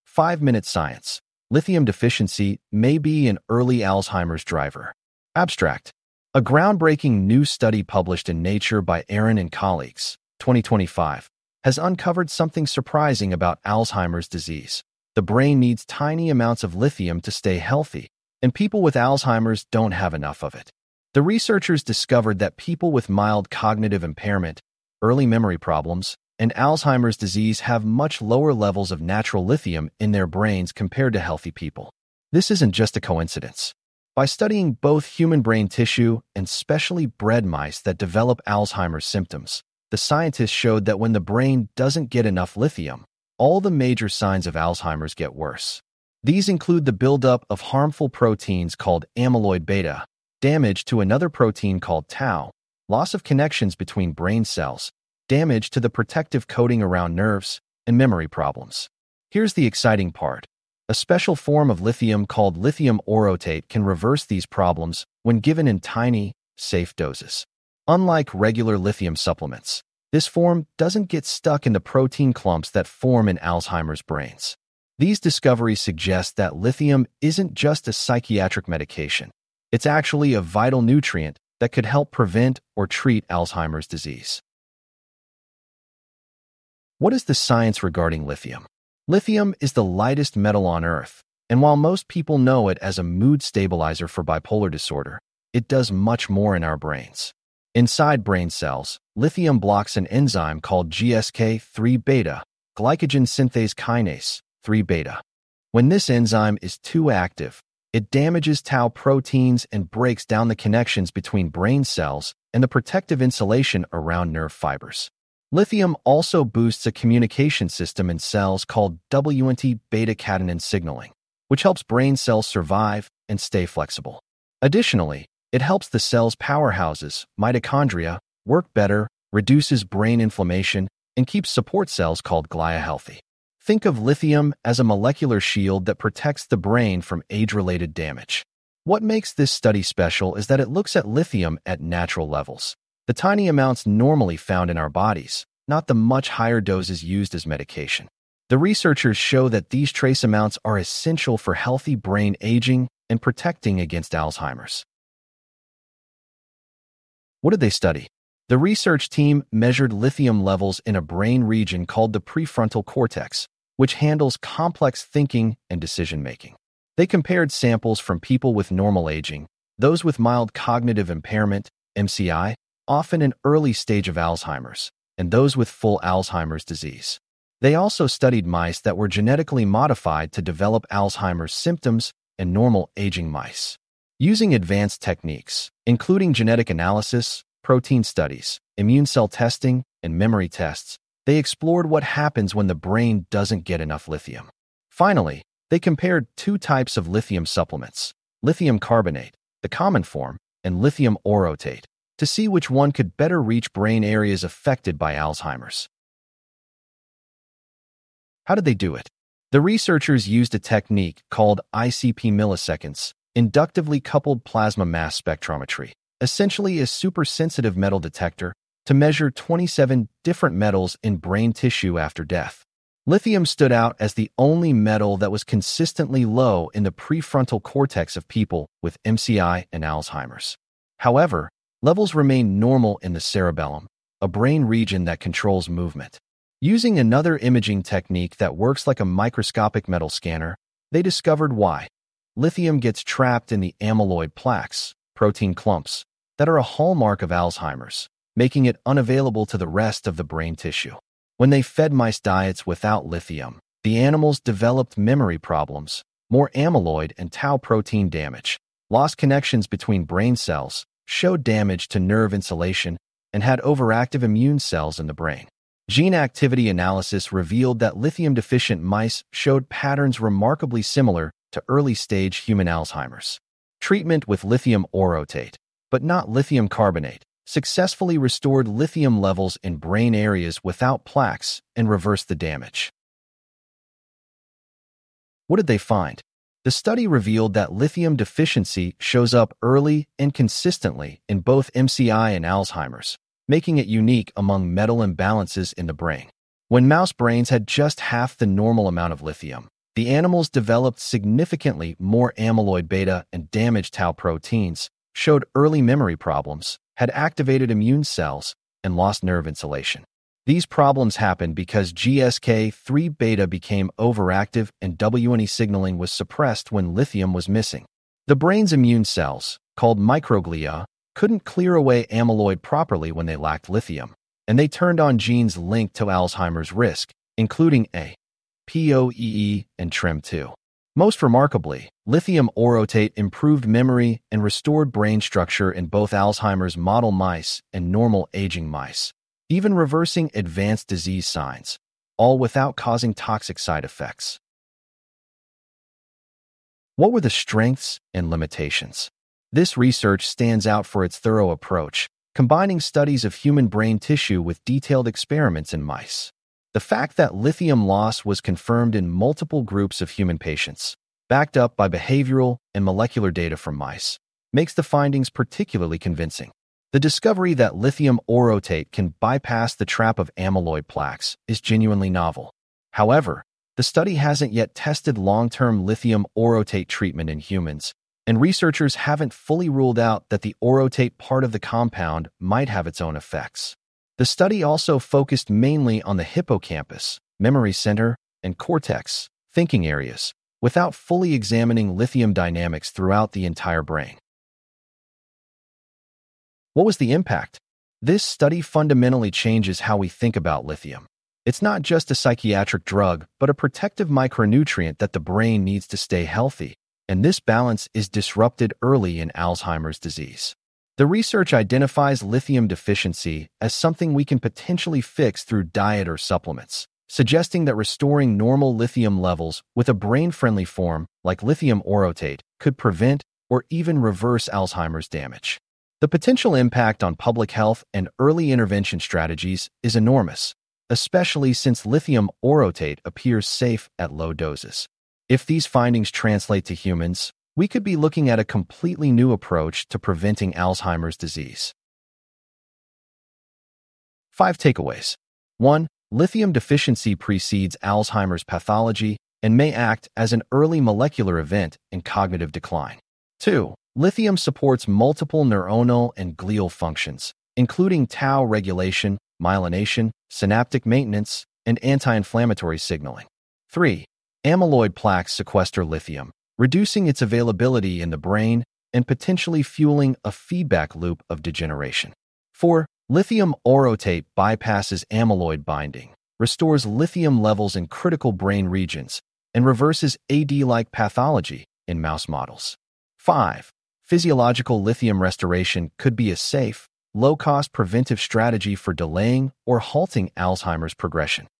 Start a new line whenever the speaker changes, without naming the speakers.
5-minute science. Lithium deficiency may be an early Alzheimer's driver. Abstract. A groundbreaking new study published in Nature by Aaron and colleagues, 2025, has uncovered something surprising about Alzheimer's disease. The brain needs tiny amounts of lithium to stay healthy, and people with Alzheimer's don't have enough of it. The researchers discovered that people with mild cognitive impairment, early memory problems, and Alzheimer's disease have much lower levels of natural lithium in their brains compared to healthy people. This isn't just a coincidence. By studying both human brain tissue and specially bred mice that develop Alzheimer's symptoms, the scientists showed that when the brain doesn't get enough lithium, all the major signs of Alzheimer's get worse. These include the buildup of harmful proteins called amyloid beta, damage to another protein called tau, loss of connections between brain cells, damage to the protective coating around nerves, and memory problems. Here's the exciting part. A special form of lithium called lithium orotate can reverse these problems when given in tiny, safe doses. Unlike regular lithium supplements, this form doesn't get stuck in the protein clumps that form in Alzheimer's brains. These discoveries suggest that lithium isn't just a psychiatric medication. It's actually a vital nutrient that could help prevent or treat Alzheimer's disease. What is the science regarding lithium? Lithium is the lightest metal on Earth, and while most people know it as a mood stabilizer for bipolar disorder, it does much more in our brains. Inside brain cells, lithium blocks an enzyme called GSK3-beta, glycogen synthase kinase 3-beta. When this enzyme is too active, it damages tau proteins and breaks down the connections between brain cells and the protective insulation around nerve fibers. Lithium also boosts a communication system in cells called WNT beta-catenin signaling, which helps brain cells survive and stay flexible. Additionally, it helps the cell's powerhouses, mitochondria, work better, reduces brain inflammation, and keeps support cells called glia healthy. Think of lithium as a molecular shield that protects the brain from age-related damage. What makes this study special is that it looks at lithium at natural levels, the tiny amounts normally found in our bodies, not the much higher doses used as medication. The researchers show that these trace amounts are essential for healthy brain aging and protecting against Alzheimer's. What did they study? The research team measured lithium levels in a brain region called the prefrontal cortex, which handles complex thinking and decision-making. They compared samples from people with normal aging, those with mild cognitive impairment, MCI, often an early stage of Alzheimer's, and those with full Alzheimer's disease. They also studied mice that were genetically modified to develop Alzheimer's symptoms and normal aging mice. Using advanced techniques, including genetic analysis, protein studies, immune cell testing, and memory tests, they explored what happens when the brain doesn't get enough lithium. Finally, they compared two types of lithium supplements, lithium carbonate, the common form, and lithium orotate, to see which one could better reach brain areas affected by Alzheimer's. How did they do it? The researchers used a technique called ICP milliseconds, inductively coupled plasma mass spectrometry, essentially a super-sensitive metal detector, to measure 27 different metals in brain tissue after death. Lithium stood out as the only metal that was consistently low in the prefrontal cortex of people with MCI and Alzheimer's. However, levels remained normal in the cerebellum, a brain region that controls movement. Using another imaging technique that works like a microscopic metal scanner, they discovered why. Lithium gets trapped in the amyloid plaques, protein clumps, that are a hallmark of Alzheimer's, making it unavailable to the rest of the brain tissue. When they fed mice diets without lithium, the animals developed memory problems, more amyloid and tau protein damage, lost connections between brain cells, showed damage to nerve insulation, and had overactive immune cells in the brain. Gene activity analysis revealed that lithium-deficient mice showed patterns remarkably similar to early-stage human Alzheimer's. Treatment with lithium orotate, but not lithium carbonate, successfully restored lithium levels in brain areas without plaques and reversed the damage. What did they find? The study revealed that lithium deficiency shows up early and consistently in both MCI and Alzheimer's, making it unique among metal imbalances in the brain. When mouse brains had just half the normal amount of lithium, The animals developed significantly more amyloid beta and damaged tau proteins, showed early memory problems, had activated immune cells, and lost nerve insulation. These problems happened because GSK3 beta became overactive and WNE signaling was suppressed when lithium was missing. The brain's immune cells, called microglia, couldn't clear away amyloid properly when they lacked lithium, and they turned on genes linked to Alzheimer's risk, including APOE and TREM2. Most remarkably, lithium orotate improved memory and restored brain structure in both Alzheimer's model mice and normal aging mice, even reversing advanced disease signs, all without causing toxic side effects. What were the strengths and limitations? This research stands out for its thorough approach, combining studies of human brain tissue with detailed experiments in mice. The fact that lithium loss was confirmed in multiple groups of human patients, backed up by behavioral and molecular data from mice, makes the findings particularly convincing. The discovery that lithium orotate can bypass the trap of amyloid plaques is genuinely novel. However, the study hasn't yet tested long-term lithium orotate treatment in humans, and researchers haven't fully ruled out that the orotate part of the compound might have its own effects. The study also focused mainly on the hippocampus, memory center, and cortex, thinking areas, without fully examining lithium dynamics throughout the entire brain. What was the impact? This study fundamentally changes how we think about lithium. It's not just a psychiatric drug, but a protective micronutrient that the brain needs to stay healthy, and this balance is disrupted early in Alzheimer's disease. The research identifies lithium deficiency as something we can potentially fix through diet or supplements, suggesting that restoring normal lithium levels with a brain-friendly form like lithium orotate could prevent or even reverse Alzheimer's damage. The potential impact on public health and early intervention strategies is enormous, especially since lithium orotate appears safe at low doses. If these findings translate to humans, we could be looking at a completely new approach to preventing Alzheimer's disease. 5 takeaways. 1. Lithium deficiency precedes Alzheimer's pathology and may act as an early molecular event in cognitive decline. 2. Lithium supports multiple neuronal and glial functions, including tau regulation, myelination, synaptic maintenance, and anti-inflammatory signaling. 3. Amyloid plaques sequester lithium, reducing its availability in the brain and potentially fueling a feedback loop of degeneration. 4. Lithium orotate bypasses amyloid binding, restores lithium levels in critical brain regions, and reverses AD-like pathology in mouse models. 5. Physiological lithium restoration could be a safe, low-cost preventive strategy for delaying or halting Alzheimer's progression.